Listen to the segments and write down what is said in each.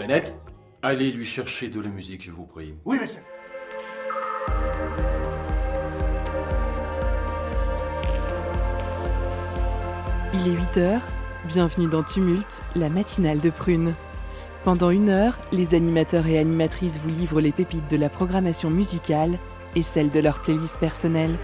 Bennett, allez lui chercher de la musique, je vous prie. Oui, monsieur. Il est 8h, bienvenue dans Tumulte, la matinale de Prune. Pendant 1 heure, les animateurs et animatrices vous livrent les pépites de la programmation musicale et celles de leur playlist personnelle.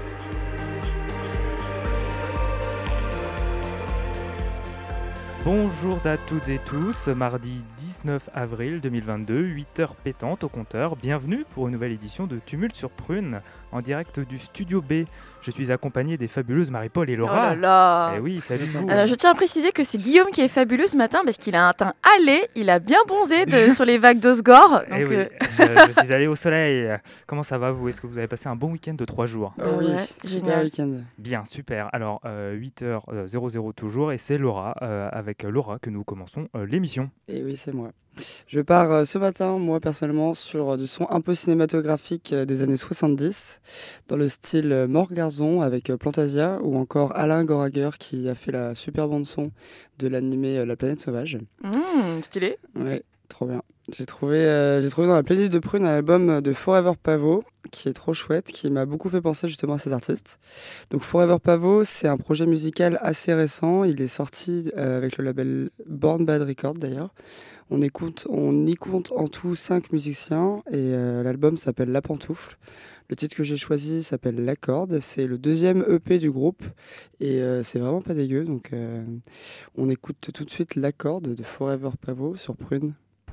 Bonjour à toutes et tous, mardi 19 avril 2022, 8h pétantes au compteur. Bienvenue pour une nouvelle édition de Tumulte sur Prune, en direct du Studio B. Je suis accompagné des fabuleuses Marie-Paul et Laura. Oh là là. Eh oui, salut vous. Alors, je tiens à préciser que c'est Guillaume qui est fabuleux ce matin parce qu'il a un teint hâlé, il a bien bronzé sur les vagues d'Osgore. Eh oui, je suis allé au soleil. Comment ça va vous ? Est-ce que vous avez passé un bon week-end de 3 jours ? Oui, super génial. week-end. Bien, super. Alors, 8h00 toujours, et c'est Laura, avec Laura, que nous commençons l'émission. Et oui, c'est moi. Je pars ce matin, moi personnellement, sur du son un peu cinématographique des années 70, dans le style Morgarzon avec Plantasia, ou encore Alain Goraguer qui a fait la super bande-son de l'animé La Planète Sauvage. Stylé. Ouais, trop bien. J'ai trouvé dans la playlist de Prune un album de Forever Pavot qui est trop chouette, qui m'a beaucoup fait penser justement à ces artistes. Donc Forever Pavot, c'est un projet musical assez récent. Il est sorti avec le label Born Bad Records d'ailleurs. On y compte en tout 5 musiciens et l'album s'appelle La Pantoufle. Le titre que j'ai choisi s'appelle La Corde. C'est le 2e EP du groupe et c'est vraiment pas dégueu. Donc on écoute tout de suite La Corde de Forever Pavot sur Prune.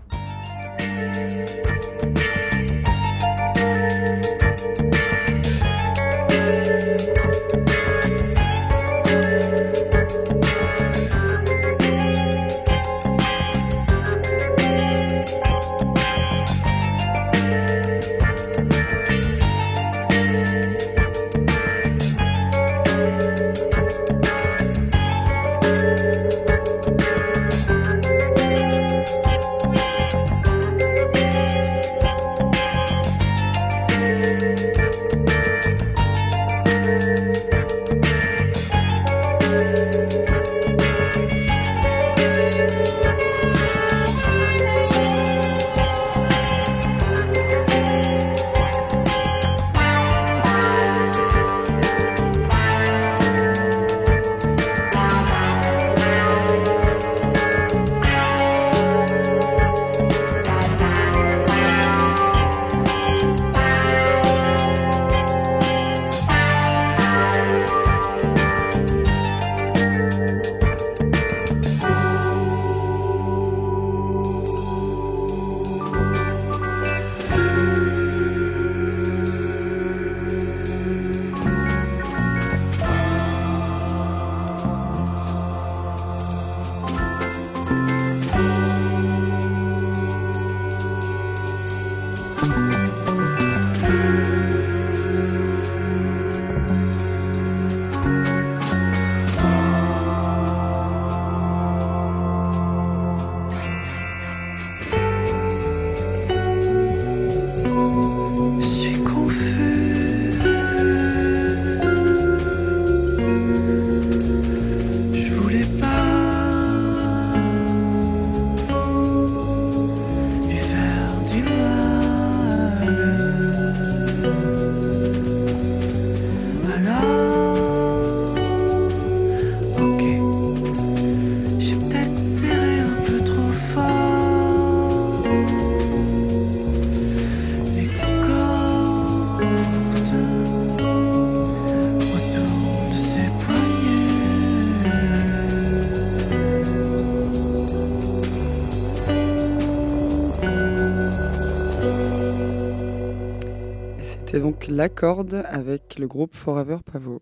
C'était donc La Corde avec le groupe Forever Pavot.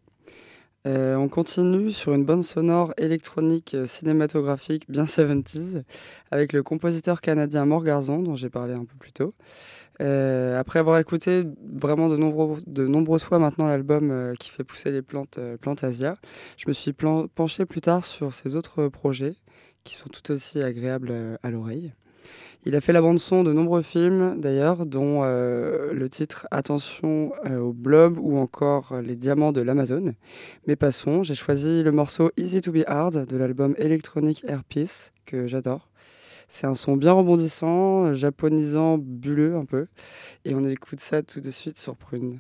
On continue sur une bande sonore électronique cinématographique bien 70s avec le compositeur canadien Morgarzon dont j'ai parlé un peu plus tôt. Après avoir écouté vraiment de nombreuses fois maintenant l'album qui fait pousser les plantes Plantasia, je me suis penché plus tard sur ses autres projets qui sont tout aussi agréables à l'oreille. Il a fait la bande-son de nombreux films, d'ailleurs, dont le titre « Attention au blob » ou encore « Les diamants de l'Amazone ». Mais passons, j'ai choisi le morceau « Easy to be hard » de l'album électronique Air Peace, que j'adore. C'est un son bien rebondissant, japonisant, bulleux un peu. Et on écoute ça tout de suite sur Prune.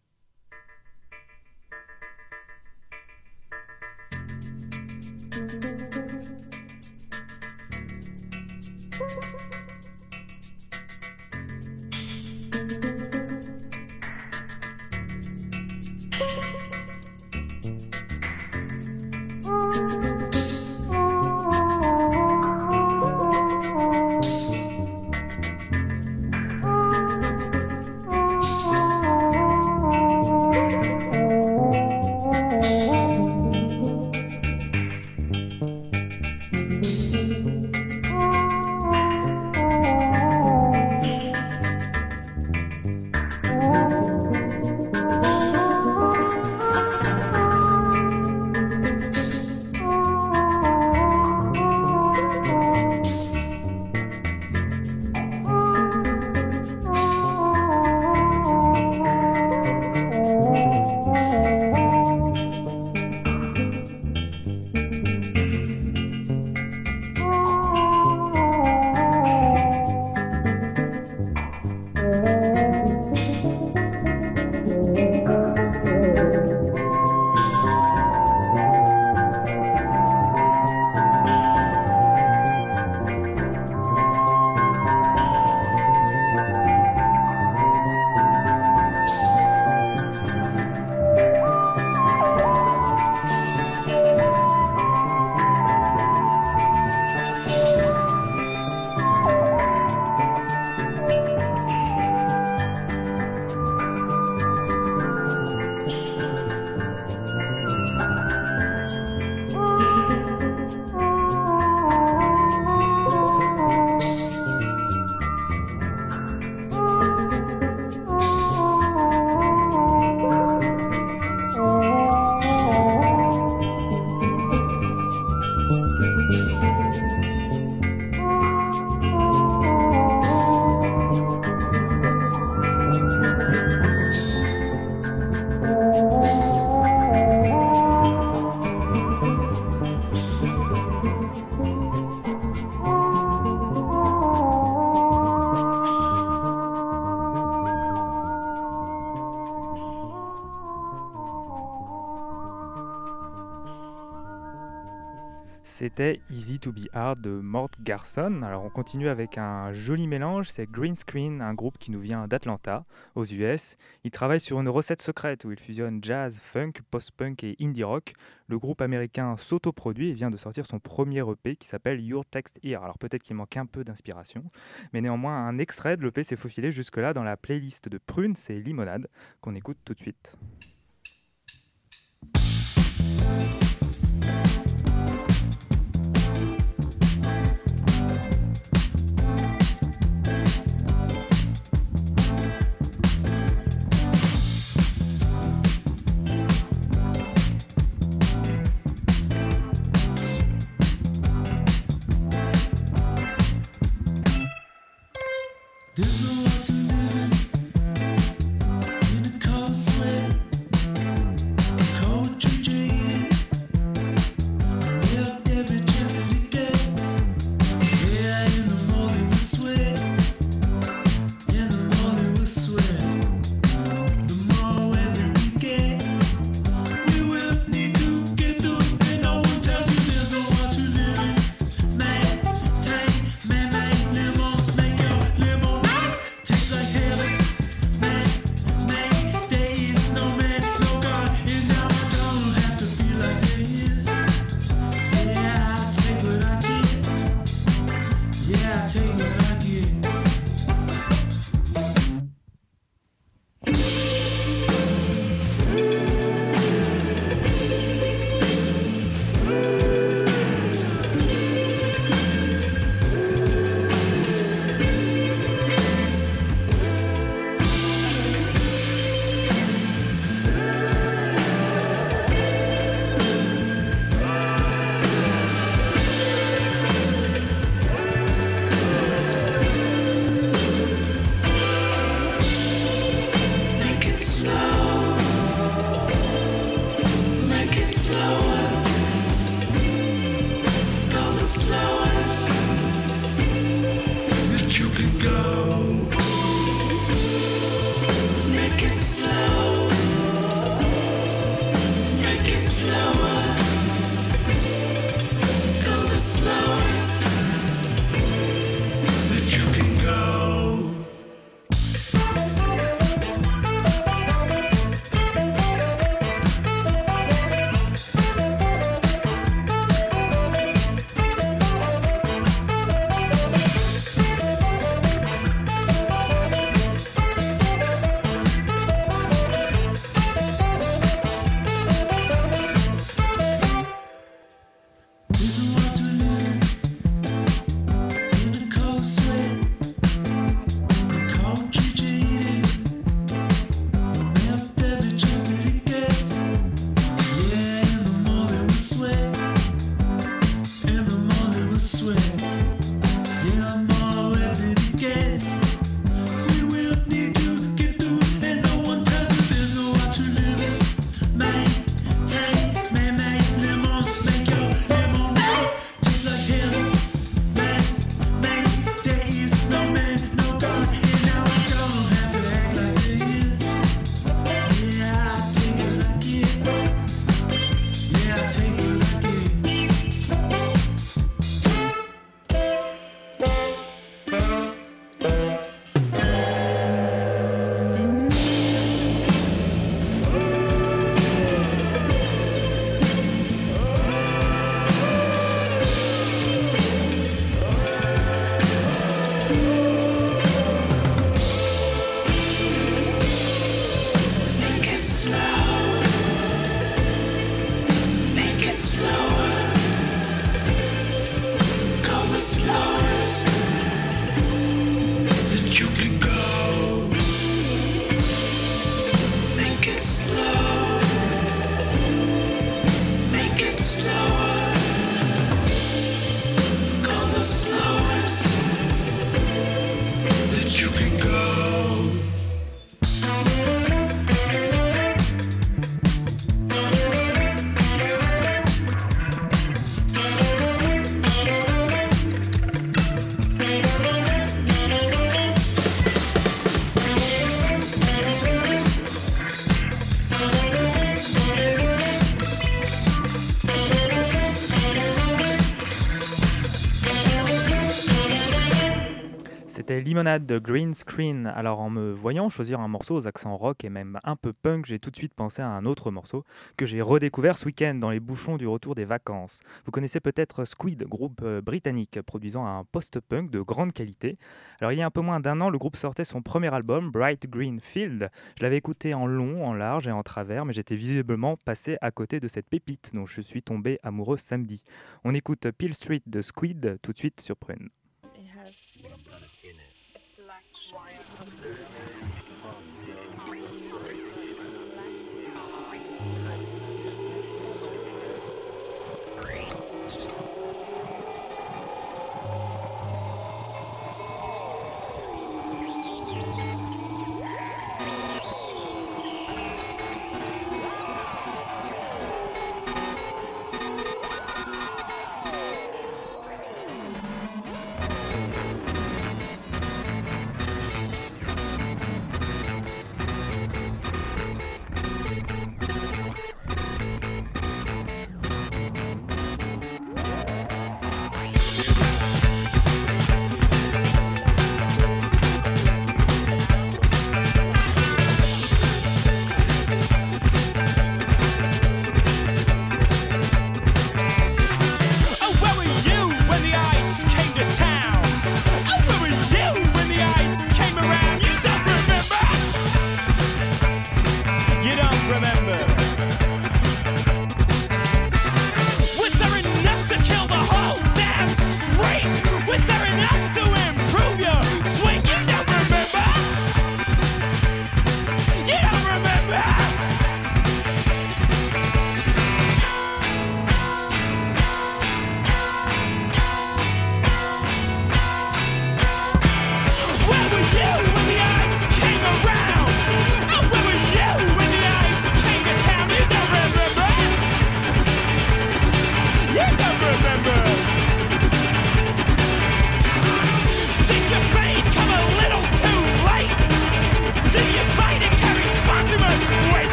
C'était Easy to be Hard de Mort Garson. Alors on continue avec un joli mélange, c'est Green Screen, un groupe qui nous vient d'Atlanta, aux US. Il travaille sur une recette secrète où il fusionne jazz, funk, post-punk et indie rock. Le groupe américain s'autoproduit et vient de sortir son premier EP qui s'appelle Your Text Here. Alors peut-être qu'il manque un peu d'inspiration, mais néanmoins un extrait de l'EP s'est faufilé jusque-là dans la playlist de Prune, c'est Limonade, qu'on écoute tout de suite. There's no one to live in a cold sweat, cold jaded. Yeah, every chance that it gets. Yeah, and the more that we sweat, and the more that we sweat, the more weather we get. We will need to get through it, and no one tells you there's no one to live in. Maintain, man, lemons, make your lemonade taste like heaven. Man, there is no man, no God, and now I don't have to feel like there is. Yeah, I take what I get. Yeah, I take what I get. C'était Limonade de Green Screen. Alors en me voyant choisir un morceau aux accents rock et même un peu punk, j'ai tout de suite pensé à un autre morceau que j'ai redécouvert ce week-end dans les bouchons du retour des vacances. Vous connaissez peut-être Squid, groupe britannique produisant un post-punk de grande qualité. Alors il y a un peu moins d'1 an, le groupe sortait son premier album, Bright Green Field. Je l'avais écouté en long, en large et en travers, mais j'étais visiblement passé à côté de cette pépite dont je suis tombé amoureux samedi. On écoute Peel Street de Squid tout de suite sur Prune.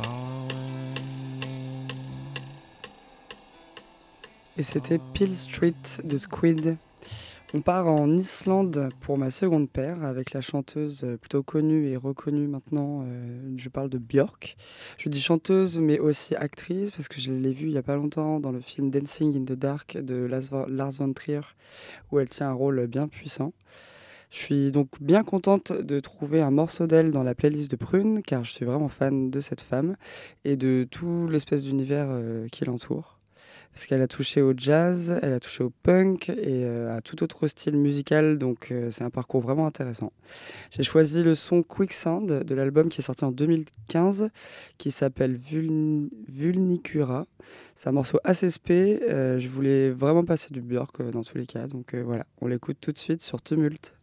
Et c'était Peel Street de Squid. On part en Islande pour ma seconde paire avec la chanteuse plutôt connue et reconnue maintenant. Je parle de Björk. Je dis chanteuse mais aussi actrice parce que je l'ai vue il n'y a pas longtemps dans le film Dancing in the Dark de Lars von Trier où elle tient un rôle bien puissant. Je suis donc bien contente de trouver un morceau d'elle dans la playlist de Prune car je suis vraiment fan de cette femme et de tout l'espèce d'univers qui l'entoure. Parce qu'elle a touché au jazz, elle a touché au punk et à tout autre style musical, donc c'est un parcours vraiment intéressant. J'ai choisi le son Quicksand de l'album qui est sorti en 2015, qui s'appelle Vulnicura. C'est un morceau assez spé, je voulais vraiment passer du Björk dans tous les cas, donc voilà, on l'écoute tout de suite sur Tumult.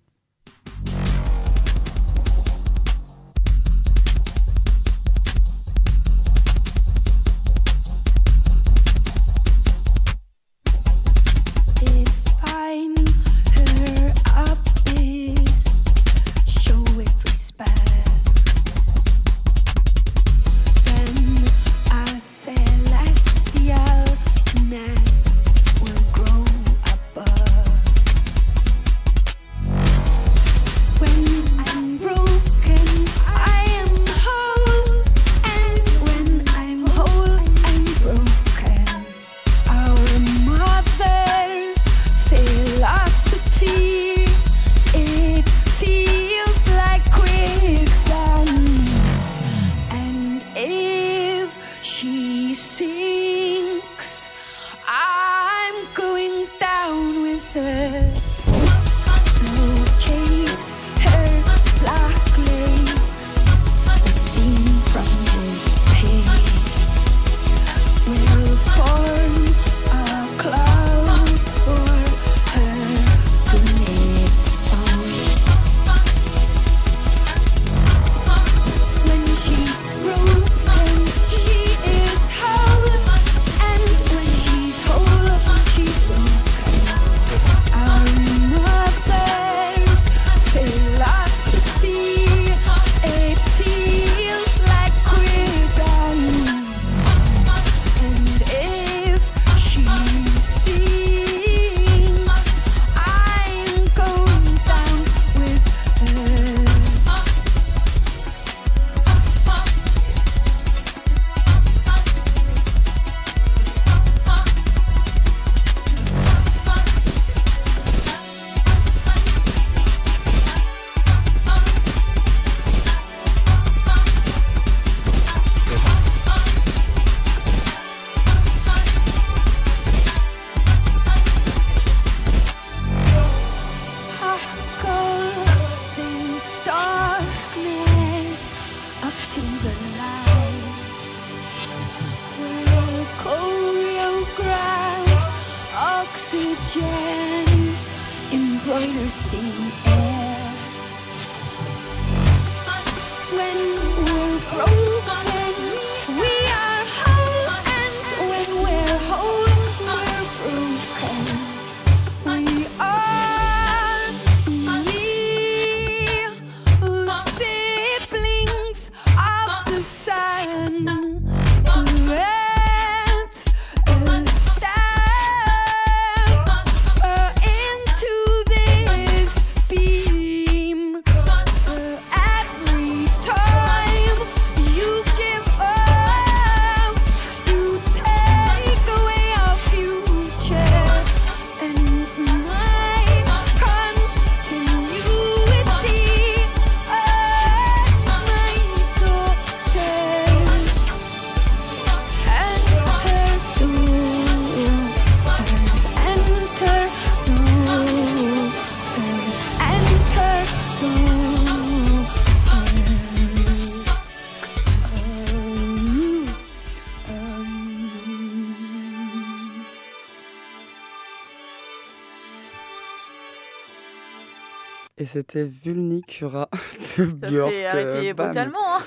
Et c'était Vulnicura de Ça Björk. s'est arrêté Bam. brutalement. Hein.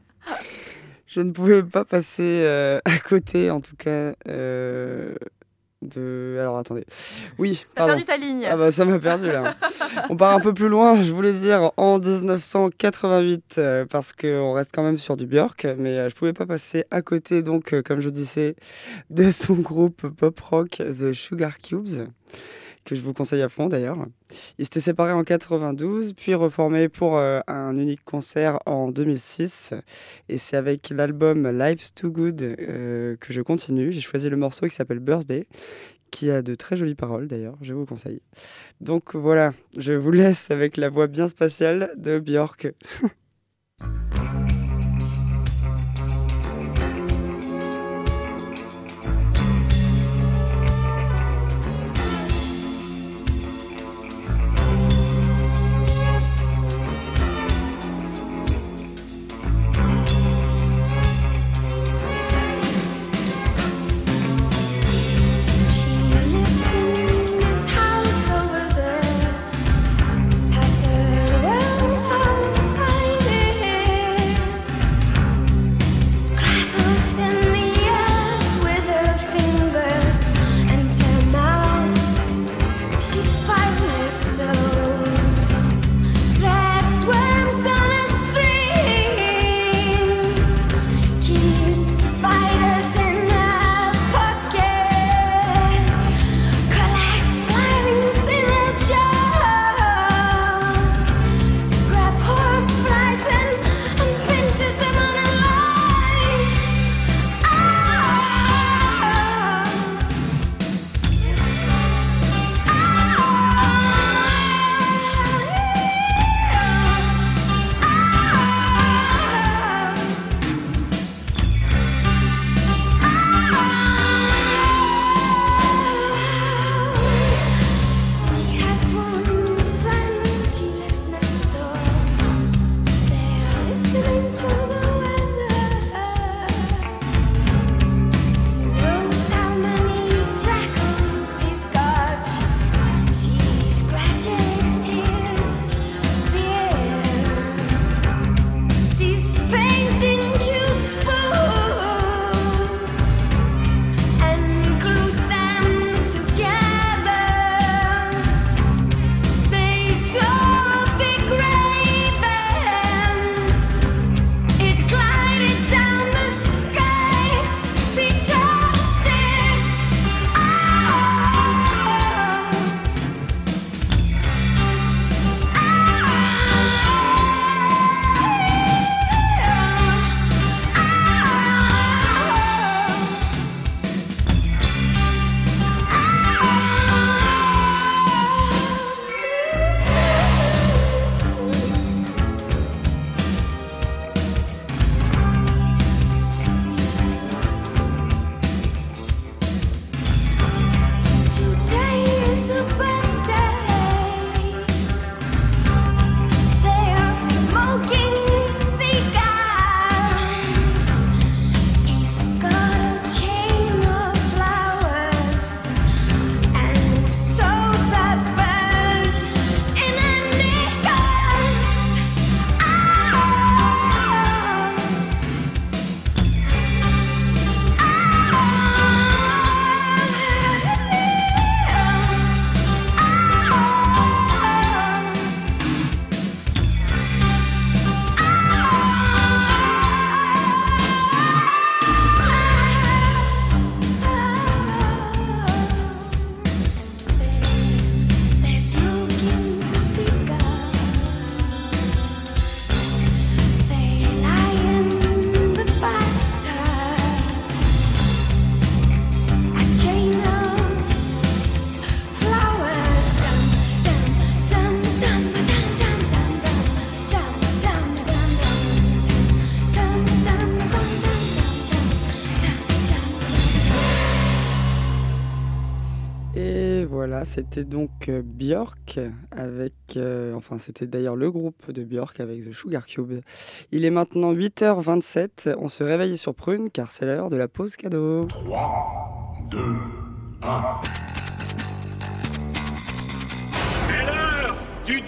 Je ne pouvais pas passer à côté, en tout cas. Alors attendez. Oui, T'as pardon. perdu ta ligne. Ah bah ça m'a perdu là. On part un peu plus loin, je voulais dire en 1988 parce qu'on reste quand même sur du Björk, mais je pouvais pas passer à côté donc comme je disais de son groupe pop rock The Sugar Cubes que je vous conseille à fond d'ailleurs. Ils s'étaient séparés en 92 puis reformés pour un unique concert en 2006 et c'est avec l'album Life's Too Good que je continue. J'ai choisi le morceau qui s'appelle Birthday qui a de très jolies paroles d'ailleurs, je vous conseille. Donc voilà, je vous laisse avec la voix bien spatiale de Björk. Voilà, c'était donc Björk avec... c'était d'ailleurs le groupe de Björk avec The Sugar Cube. Il est maintenant 8h27, on se réveille sur Prune car c'est l'heure de la pause cadeau. 3, 2, 1... C'est l'heure du...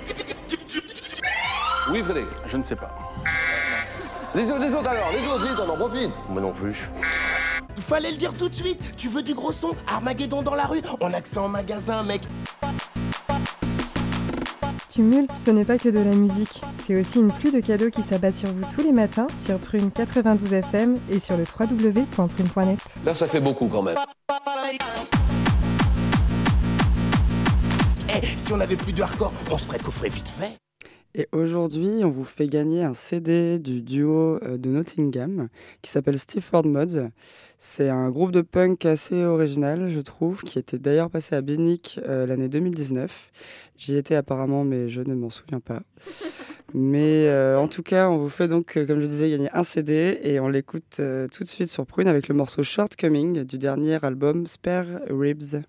Oui, Frédéric. Je ne sais pas. Les autres alors, les autres, vite, on en profite. Moi non plus. Fallait le dire tout de suite. Tu veux du gros son? Armageddon dans la rue? On a que ça en magasin, mec. Tumulte, ce n'est pas que de la musique. C'est aussi une pluie de cadeaux qui s'abat sur vous tous les matins sur Prune 92 FM et sur le www.prune.net. Là, ça fait beaucoup quand même. Si on avait plus de hardcore, on se ferait coffrer vite fait. Et aujourd'hui, on vous fait gagner un CD du duo de Nottingham qui s'appelle Stifford Mods. C'est un groupe de punk assez original, je trouve, qui était d'ailleurs passé à Binic l'année 2019. J'y étais apparemment, mais je ne m'en souviens pas. Mais en tout cas, on vous fait donc, comme je disais, gagner un CD et on l'écoute tout de suite sur Prune avec le morceau Shortcoming du dernier album Spare Ribs.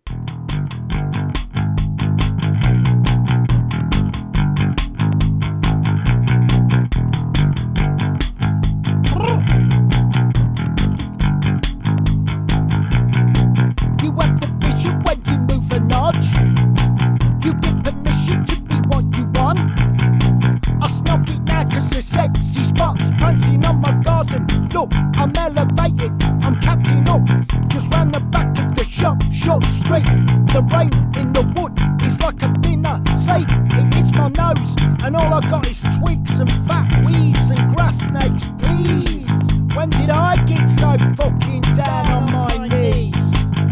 I'm elevated, I'm captain up. Just round the back of the shop, shot straight. The rain in the wood is like a dinner. Say, it hits my nose, and all I got is twigs and fat weeds and grass snakes. Please, when did I get so fucking down on my knees?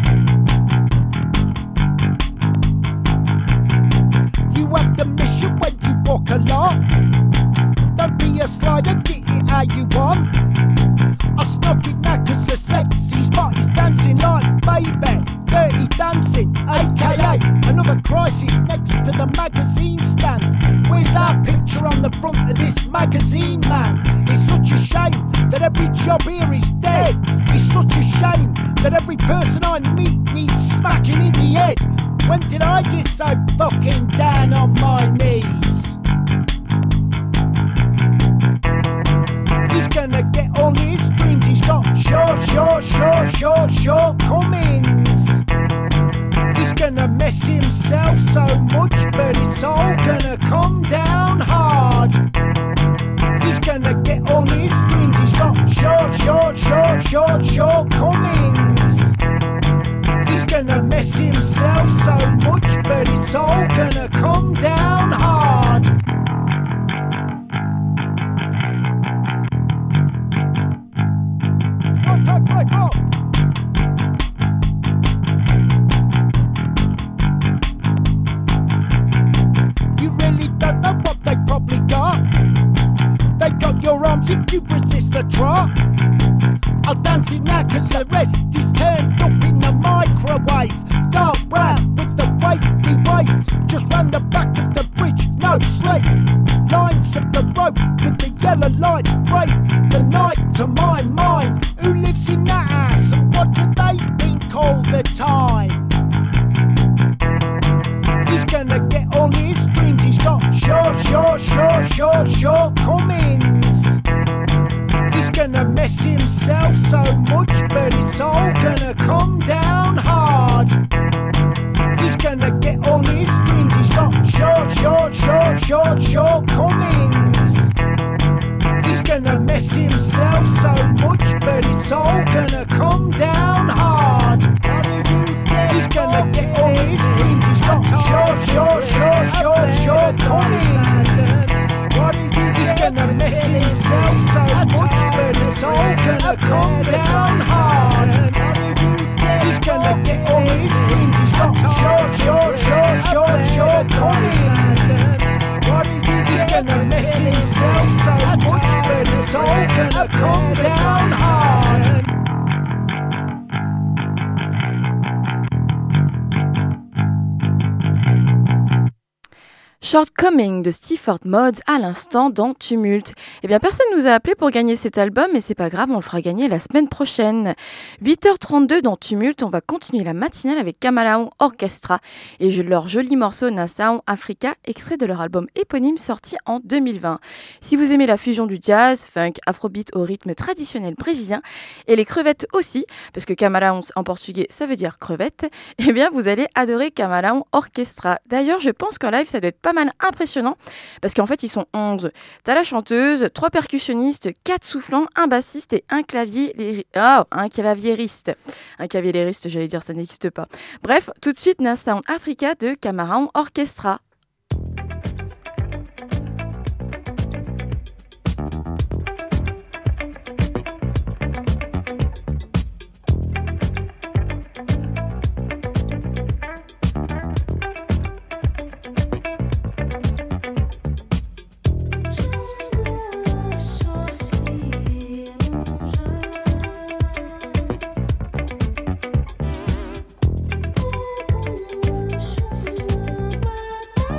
You have the mission when you walk a lot. Don't be a slider, get it how you want. I snuck it now cause the sexy spot is dancing like baby. Dirty dancing, aka another crisis next to the magazine stand. Where's our picture on the front of this magazine, man? It's such a shame that every job here is dead. It's such a shame that every person I meet needs smacking in the head. When did I get so fucking down on my knees? He's gonna get all his dreams. He's got shortcomings. He's gonna mess himself so much, but it's all gonna come down hard. He's gonna get all his dreams. He's got shortcomings. He's gonna mess himself so much, but it's all gonna come down hard. You really don't know what they probably got. They got your arms if you resist the trot. I'll dance it now cause the rest is turned up in the microwave. Dark brown with the wavy wave. Just round the back of the bridge, no slate. Lines of the road with the yellow lights break the night to my mind. Who lives in that house and what do they think all the time? He's gonna get all his dreams. He's got shortcomings. He's gonna mess himself so much, but it's all gonna come down hard. He's gonna get all his dreams. He's got shortcomings. He's gonna mess himself so much, but it's all gonna come down hard. He's gonna get all his dreams. He's got shortcomings. He's gonna mess himself so much, but it's all gonna come down hard. He's gonna get all his dreams. He's got shortcomings. He's gonna mess himself so much, but it's all gonna come down hard. Shortcoming de Stifford Mods à l'instant dans Tumulte. Eh bien, personne nous a appelé pour gagner cet album, mais c'est pas grave, on le fera gagner la semaine prochaine. 8h32 dans Tumulte, on va continuer la matinale avec Kamalaon Orchestra et leur joli morceau Nassau Africa, extrait de leur album éponyme sorti en 2020. Si vous aimez la fusion du jazz, funk, afrobeat au rythme traditionnel brésilien, et les crevettes aussi, parce que Kamalaon en portugais ça veut dire crevette, eh bien vous allez adorer Kamalaon Orchestra. D'ailleurs, je pense qu'en live ça doit être pas mal mal impressionnant parce qu'en fait, ils sont 11. T'as la chanteuse, 3 percussionnistes, 4 soufflants, un bassiste et un claviériste. Un claviériste, j'allais dire, ça n'existe pas. Bref, tout de suite, Sound Africa de Camarão Orchestra. Bye.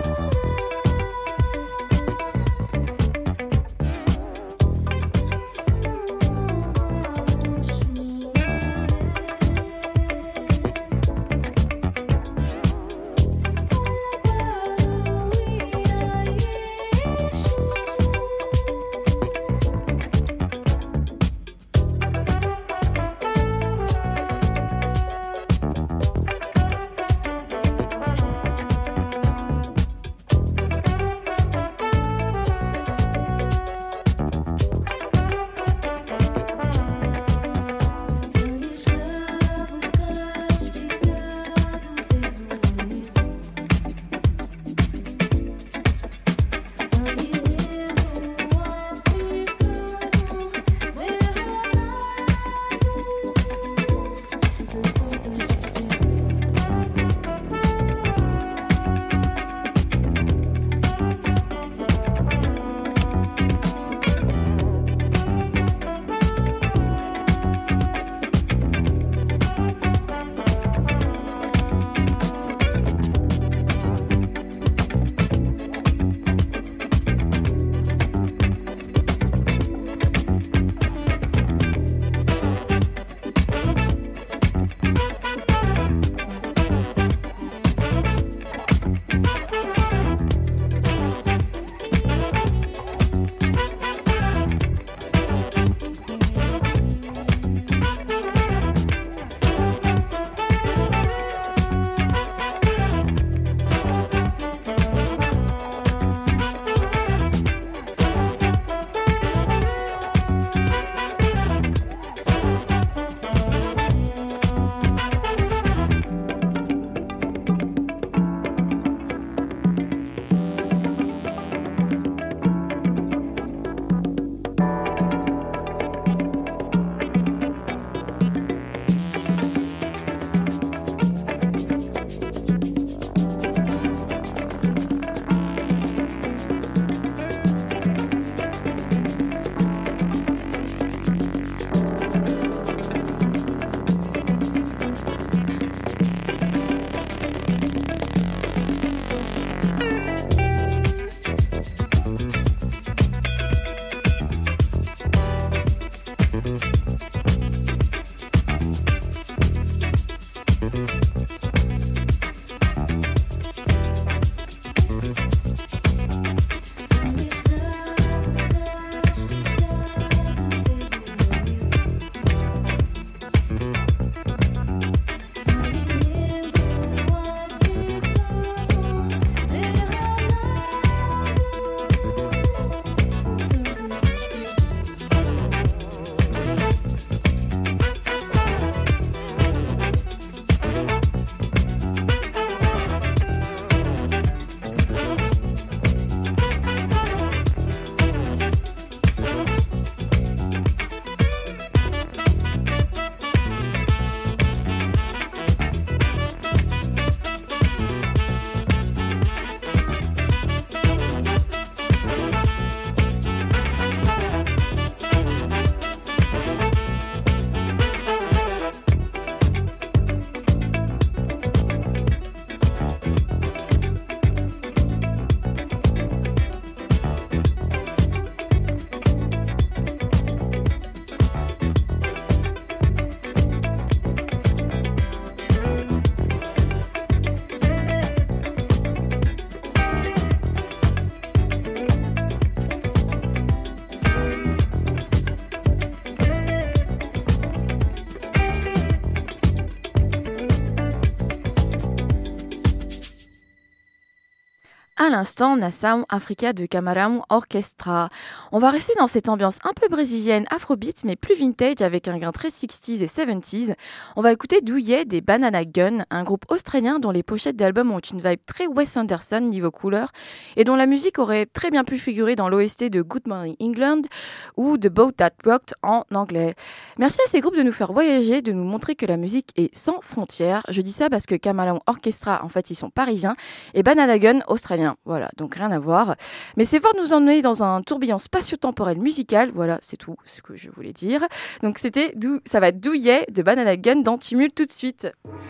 À l'instant, Nassau Africa de Camarão Orchestra. On va rester dans cette ambiance un peu brésilienne, afrobeat, mais plus vintage avec un grain très 60s et 70s. On va écouter Douillet des Banana Gun, un groupe australien dont les pochettes d'albums ont une vibe très Wes Anderson niveau couleur et dont la musique aurait très bien pu figurer dans l'OST de Good Morning England ou The Boat That Rocked en anglais. Merci à ces groupes de nous faire voyager, de nous montrer que la musique est sans frontières. Je dis ça parce que Camarão Orchestra, en fait, ils sont parisiens et Banana Gun, australiens. Voilà, donc rien à voir. Mais c'est fort de nous emmener dans un tourbillon spatio-temporel musical. Voilà, c'est tout ce que je voulais dire. Donc ça va être Douillet de Banana Gun dans Tumulte tout de suite.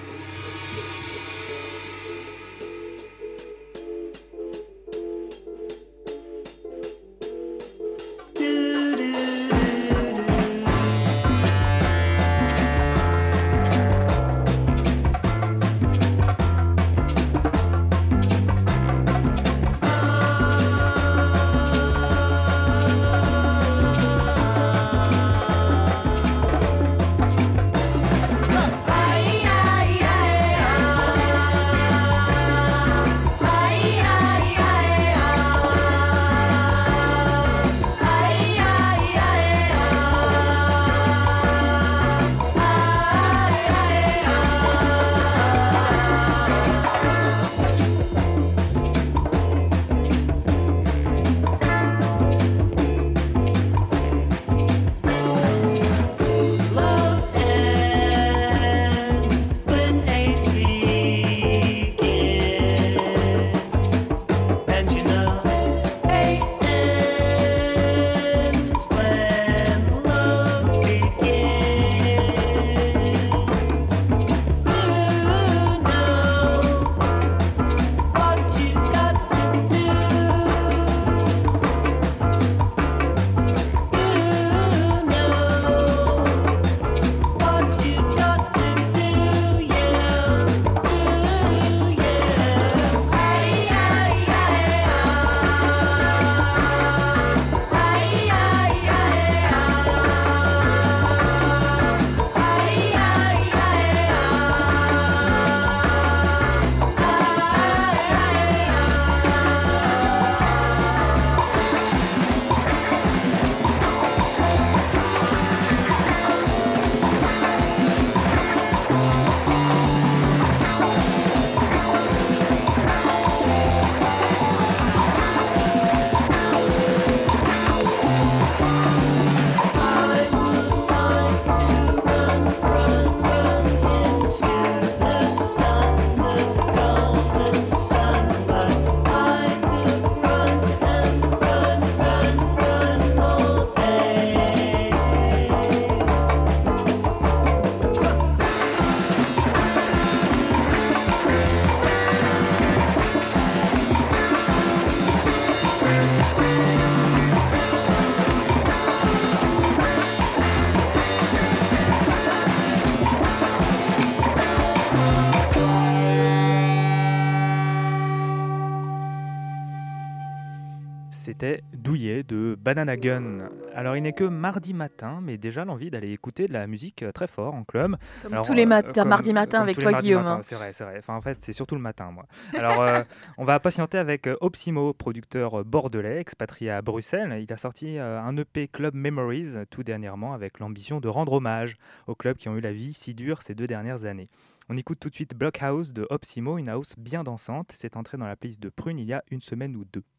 C'était Douillet de Banana Gun. Alors il n'est que mardi matin, mais déjà l'envie d'aller écouter de la musique très fort en club. Comme Alors, tous les mardi matin avec toi Guillaume. Matins, c'est vrai. Enfin, en fait c'est surtout le matin moi. Alors on va patienter avec Opsimo, producteur bordelais, expatrié à Bruxelles. Il a sorti un EP Club Memories tout dernièrement avec l'ambition de rendre hommage aux clubs qui ont eu la vie si dure ces 2 dernières années. On écoute tout de suite Blockhouse de Opsimo, une house bien dansante. C'est entré dans la playlist de Prune il y a 1 semaine ou 2.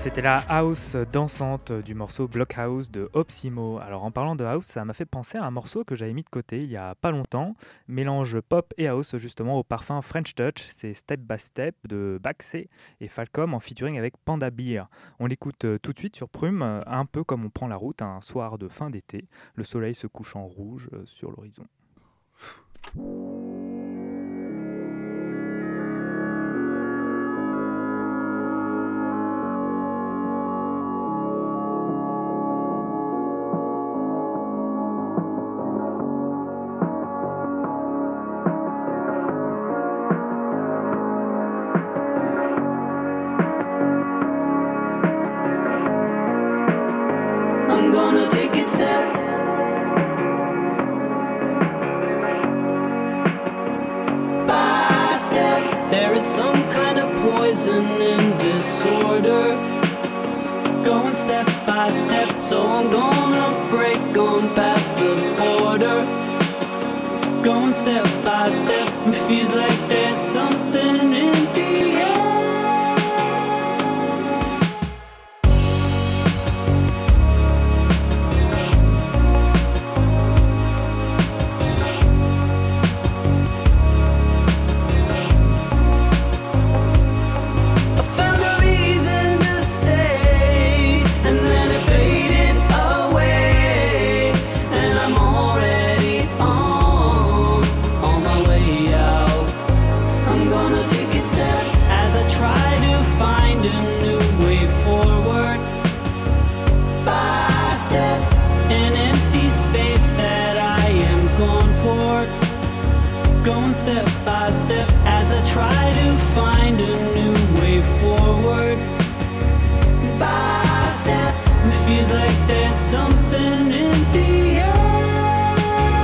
C'était la house dansante du morceau Blockhouse de Opsimo. Alors en parlant de house, ça m'a fait penser à un morceau que j'avais mis de côté il y a pas longtemps. Mélange pop et house justement au parfum French Touch. C'est Step by Step de Baxé et Falcom en featuring avec Panda Beer. On l'écoute tout de suite sur Prune, un peu comme on prend la route un soir de fin d'été. Le soleil se couche en rouge sur l'horizon. I'm gonna take it step by step. There is some kind of poison and disorder. Going step by step, so I'm gonna break on past the border. Going step by step, it feels like there's something in the air. Going step by step as I try to find a new way forward. By step, it feels like there's something in the air.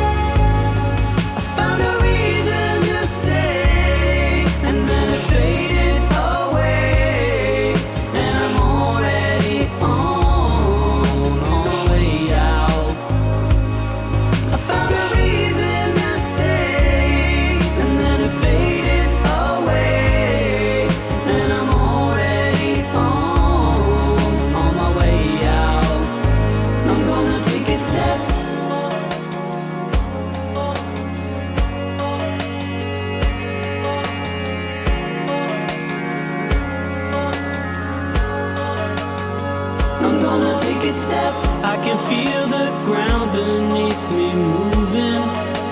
I found a reason to stay, and then it faded away. And I'm already on my way out. I found a reason to stay, and then it faded away. And I'm already on my way out. I'm gonna take it step. I'm gonna take it step. I can feel the ground beneath me moving.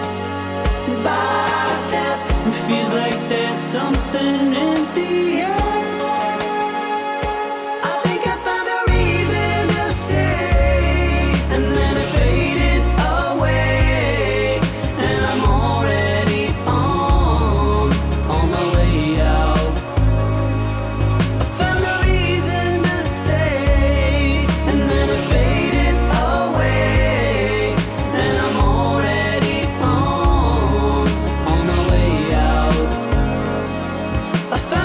By step, it feels like there's something in the air. I think I found a reason to stay, and then it faded away. And I'm already on my way out. I found a reason to stay, and then it faded away. And I'm already on my way out. I found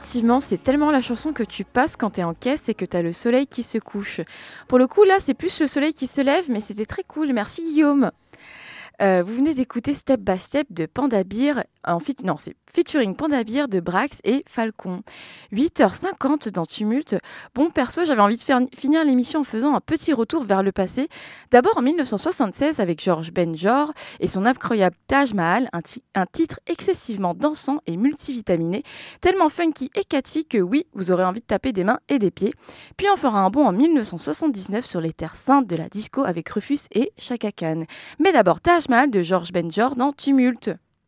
effectivement, c'est tellement la chanson que tu passes quand t'es en caisse et que t'as le soleil qui se couche. Pour le coup, là, c'est plus le soleil qui se lève, mais c'était très cool. Merci Guillaume. Vous venez d'écouter Step by Step de Panda Bear, c'est featuring Panda Bear de Brax et Falcon. 8h50 dans Tumulte. Bon, perso, j'avais envie de finir l'émission en faisant un petit retour vers le passé. D'abord en 1976 avec George Benjor et son incroyable Taj Mahal, un titre excessivement dansant et multivitaminé, tellement funky et catchy que oui, vous aurez envie de taper des mains et des pieds. Puis on fera un bond en 1979 sur les terres saintes de la disco avec Rufus et Chaka Khan. Mais d'abord Taj Mahal de George Benjor dans Tumulte.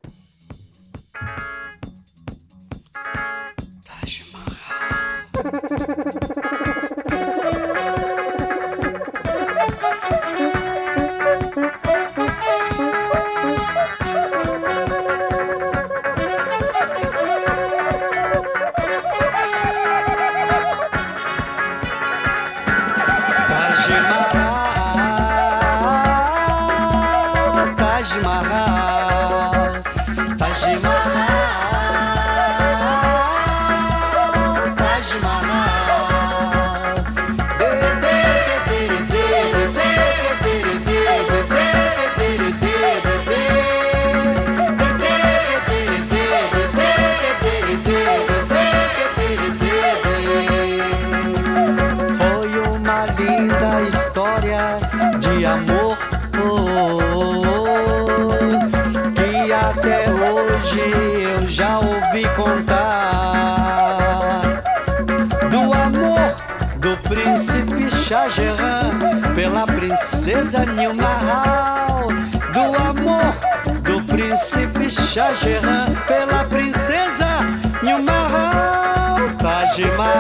Pela princesa Nilmahal, do amor do príncipe Shah Jahan, pela princesa Nilmahal, Taj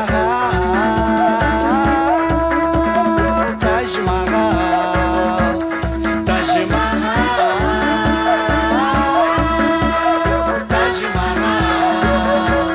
Mahal, Taj Mahal, Taj Mahal, Taj Mahal,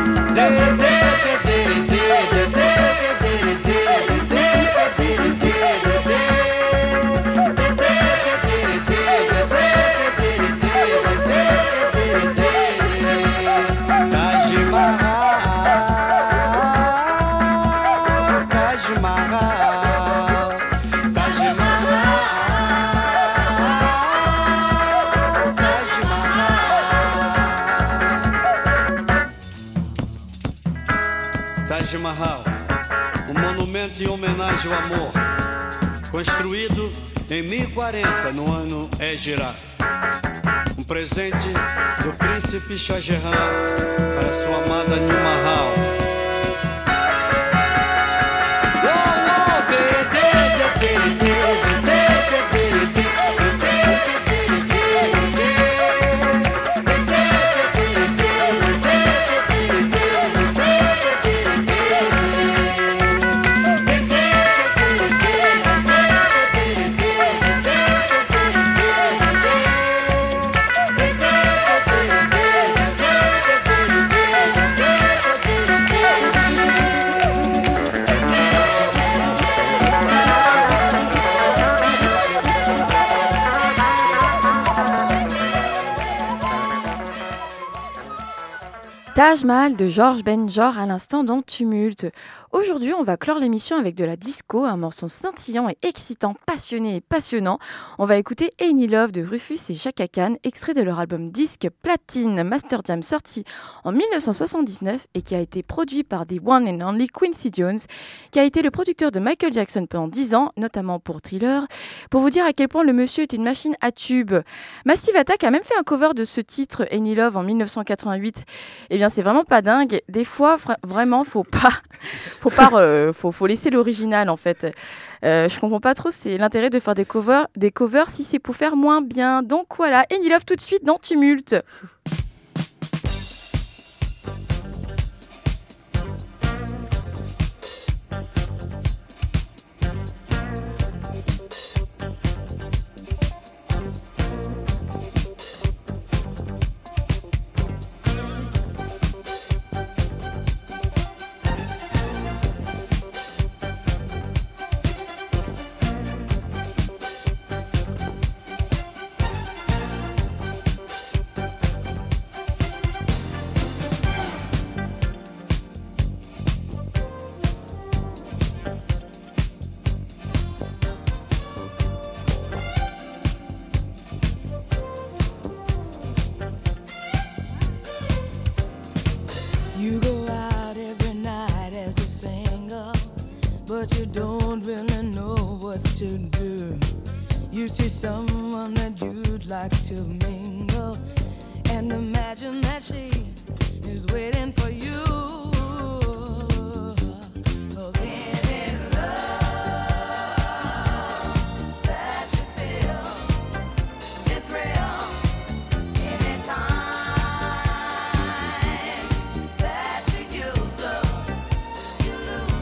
Taj Mahal, monumento em homenagem ao amor, construído em 1040 no ano Égira. Presente do príncipe Shah Jahan para sua amada Nilmahal. Taj Mahal de George Benjor à l'instant dans Tumulte. Aujourd'hui, on va clore l'émission avec de la disco, un morceau scintillant et excitant, passionné et passionnant. On va écouter Any Love de Rufus et Chaka Khan, extrait de leur album disque Platine Master Jam sorti en 1979 et qui a été produit par The One and Only Quincy Jones, qui a été le producteur de Michael Jackson pendant 10 ans, notamment pour Thriller, pour vous dire à quel point le monsieur était une machine à tubes. Massive Attack a même fait un cover de ce titre Any Love en 1988. Eh bien, c'est vraiment pas dingue. Des fois, vraiment, faut laisser l'original en fait. Je comprends pas trop, c'est l'intérêt de faire des covers si c'est pour faire moins bien. Donc voilà, Any Love tout de suite dans Tumulte. but you don't really know what to do. You see someone that you'd like to mingle, and imagine that she is waiting for you. 'Cause any love that you feel is real. Anytime that you use love, you lose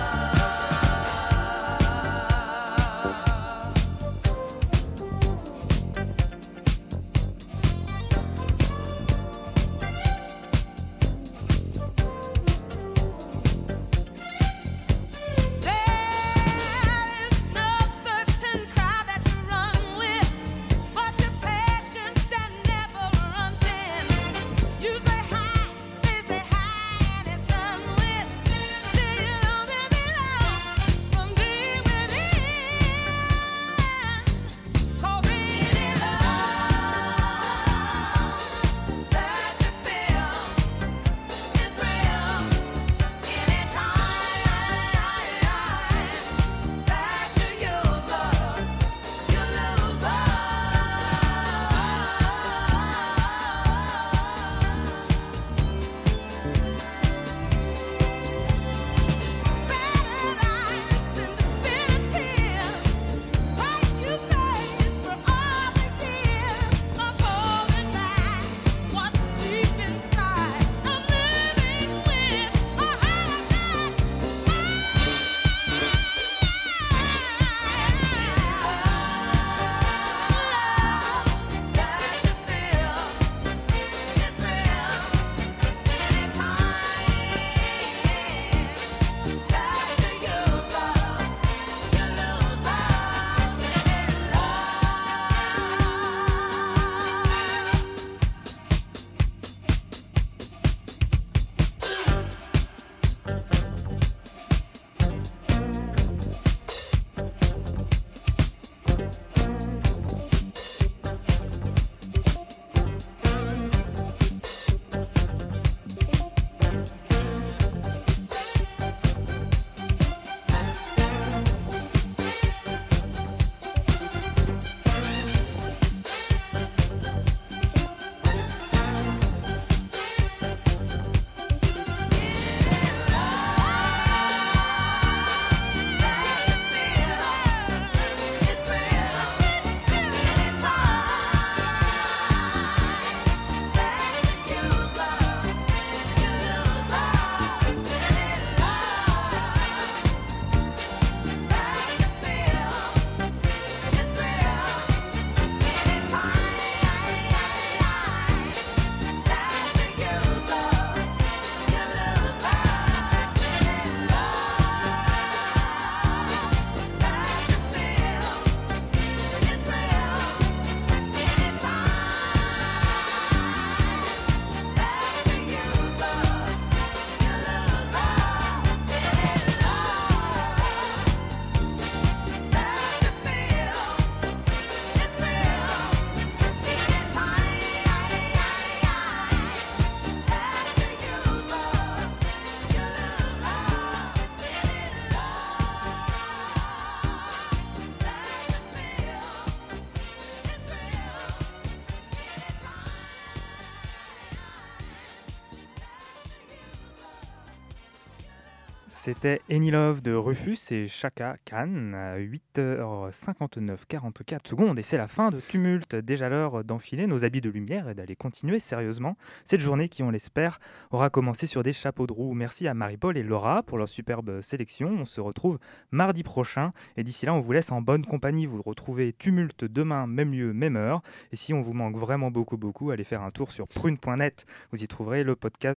C'était Any Love de Rufus et Chaka Khan à 8h59, 44 secondes. Et c'est la fin de Tumulte. Déjà l'heure d'enfiler nos habits de lumière et d'aller continuer sérieusement cette journée qui, on l'espère, aura commencé sur des chapeaux de roue. Merci à Marie-Paul et Laura pour leur superbe sélection. On se retrouve mardi prochain. Et d'ici là, on vous laisse en bonne compagnie. Vous retrouvez Tumulte demain, même lieu, même heure. Et si on vous manque vraiment beaucoup, allez faire un tour sur prune.net. Vous y trouverez le podcast